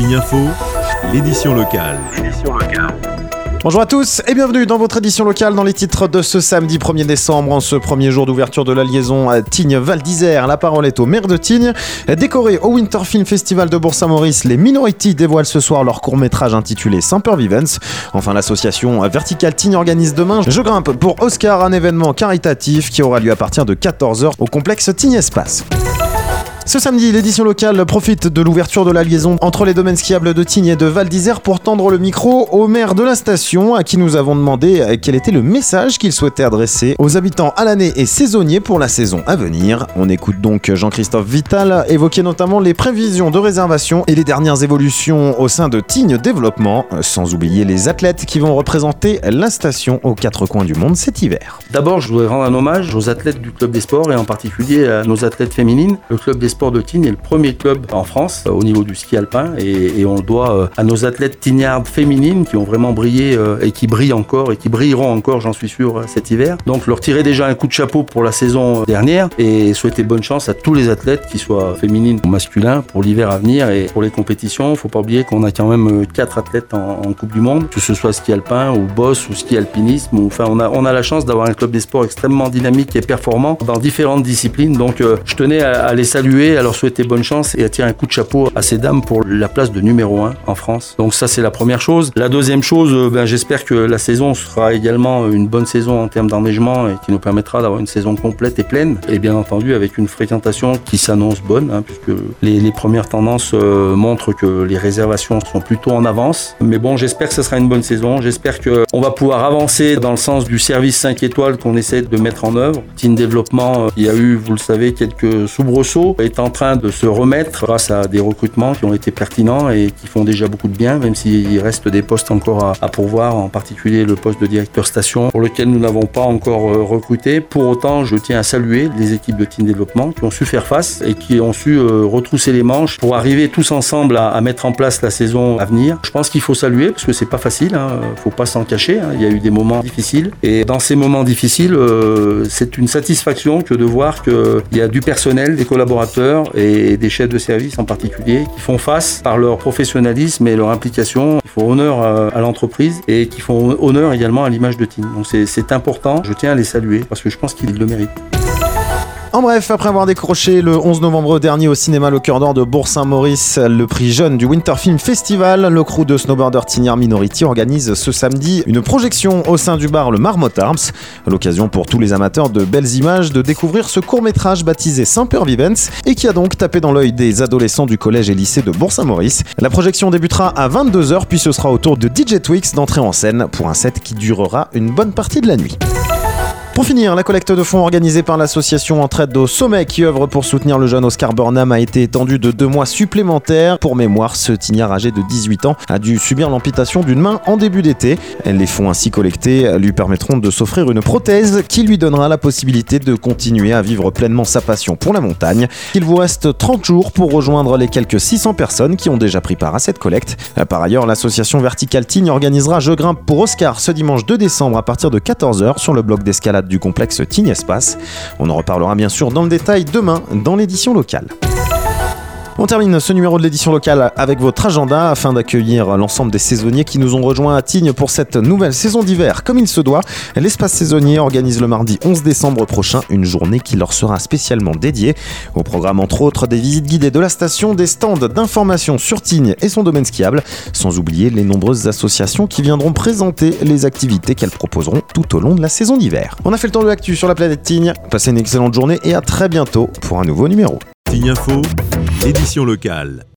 Tignes Info, l'édition locale. Bonjour à tous et bienvenue dans votre édition locale dans les titres de ce samedi 1er décembre, en ce premier jour d'ouverture de la liaison Tignes-Val d'Isère. La parole est au maire de Tignes. Décoré au Winter Film Festival de Bourg-Saint-Maurice, les Minority dévoilent ce soir leur court-métrage intitulé Semper Vivens. Enfin, l'association Vertical Tignes organise demain Je grimpe pour Oscar, un événement caritatif qui aura lieu à partir de 14h au complexe Tignes Espace. Ce samedi, l'édition locale profite de l'ouverture de la liaison entre les domaines skiables de Tignes et de Val d'Isère pour tendre le micro au maire de la station, à qui nous avons demandé quel était le message qu'il souhaitait adresser aux habitants à l'année et saisonniers pour la saison à venir. On écoute donc Jean-Christophe Vital évoquer notamment les prévisions de réservation et les dernières évolutions au sein de Tignes Développement, sans oublier les athlètes qui vont représenter la station aux quatre coins du monde cet hiver. D'abord, je voudrais rendre un hommage aux athlètes du club des sports et en particulier à nos athlètes féminines. Le club des sports de Tignes est le premier club en France au niveau du ski alpin et on le doit à nos athlètes tignardes féminines qui ont vraiment brillé et qui brillent encore et qui brilleront encore, j'en suis sûr, cet hiver. Donc leur tirer déjà un coup de chapeau pour la saison dernière et souhaiter bonne chance à tous les athlètes, qu'ils soient féminines ou masculins, pour l'hiver à venir et pour les compétitions. Il ne faut pas oublier qu'on a quand même 4 athlètes en Coupe du Monde, que ce soit ski alpin ou boss ou ski alpinisme. Enfin, on a la chance d'avoir un club des sports extrêmement dynamique et performant dans différentes disciplines. Donc je tenais à les saluer, à leur souhaiter bonne chance et à tirer un coup de chapeau à ces dames pour la place de numéro 1 en France. Donc ça, c'est la première chose. La deuxième chose, j'espère que la saison sera également une bonne saison en termes d'enneigement et qui nous permettra d'avoir une saison complète et pleine, et bien entendu avec une fréquentation qui s'annonce bonne, puisque les premières tendances montrent que les réservations sont plutôt en avance. Mais bon, j'espère que ce sera une bonne saison. J'espère qu'on va pouvoir avancer dans le sens du service 5 étoiles qu'on essaie de mettre en œuvre. Tignes Développement, il y a eu, vous le savez, quelques soubresauts, est en train de se remettre grâce à des recrutements qui ont été pertinents et qui font déjà beaucoup de bien, même s'il reste des postes encore à pourvoir, en particulier le poste de directeur station pour lequel nous n'avons pas encore recruté. Pour autant, je tiens à saluer les équipes de Tignes Développement qui ont su faire face et qui ont su retrousser les manches pour arriver tous ensemble à mettre en place la saison à venir. Je pense qu'il faut saluer parce que c'est pas facile, faut pas s'en cacher, il y a eu des moments difficiles et dans ces moments difficiles, c'est une satisfaction que de voir qu'il y a du personnel, des collaborateurs et des chefs de service en particulier qui font face par leur professionnalisme et leur implication, qui font honneur à l'entreprise et qui font honneur également à l'image de Tignes. Donc c'est important, je tiens à les saluer parce que je pense qu'ils le méritent. En bref, après avoir décroché le 11 novembre dernier au cinéma Le Cœur d'Or de Bourg-Saint-Maurice le prix jeune du Winter Film Festival, le crew de snowboarders Tignards Minority organise ce samedi une projection au sein du bar Le Marmot Arms. L'occasion pour tous les amateurs de belles images de découvrir ce court-métrage baptisé Semper Vivens et qui a donc tapé dans l'œil des adolescents du collège et lycée de Bourg-Saint-Maurice. La projection débutera à 22h puis ce sera au tour de DJ Twix d'entrer en scène pour un set qui durera une bonne partie de la nuit. Pour finir, la collecte de fonds organisée par l'association Entraide au Sommet qui œuvre pour soutenir le jeune Oscar Burnham a été étendue de 2 mois supplémentaires. Pour mémoire, ce tignard âgé de 18 ans a dû subir l'amputation d'une main en début d'été. Les fonds ainsi collectés lui permettront de s'offrir une prothèse qui lui donnera la possibilité de continuer à vivre pleinement sa passion pour la montagne. Il vous reste 30 jours pour rejoindre les quelques 600 personnes qui ont déjà pris part à cette collecte. Par ailleurs, l'association Vertical Tignes organisera Je grimpe pour Oscar ce dimanche 2 décembre à partir de 14h sur le bloc d'escalade du complexe Tignes Espace. On en reparlera bien sûr dans le détail demain dans l'édition locale. On termine ce numéro de l'édition locale avec votre agenda afin d'accueillir l'ensemble des saisonniers qui nous ont rejoints à Tignes pour cette nouvelle saison d'hiver. Comme il se doit, l'espace saisonnier organise le mardi 11 décembre prochain une journée qui leur sera spécialement dédiée. Au programme entre autres des visites guidées de la station, des stands d'information sur Tignes et son domaine skiable, sans oublier les nombreuses associations qui viendront présenter les activités qu'elles proposeront tout au long de la saison d'hiver. On a fait le tour de l'actu sur la planète Tignes. Passez une excellente journée et à très bientôt pour un nouveau numéro. Tignes Info, édition locale.